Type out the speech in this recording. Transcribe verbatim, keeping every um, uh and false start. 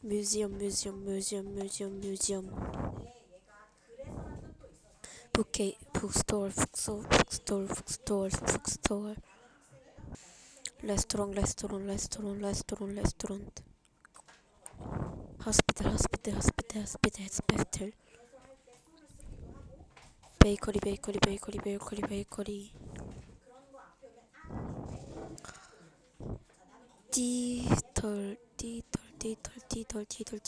뮤지엄 뮤지엄 뮤지엄 뮤지엄 뮤지엄 북케 북스토어 북소 북스토어 북스토어 북스토어 레스토랑 레스토랑 레스토랑 레스토랑 레스토랑 호스피탈 호스피탈 호스피탈 호스피탈 호스피탈 베이커리 베이커리 베이커리 베이커리 베이커리 띠털 띠털 띠털 띠털 띠털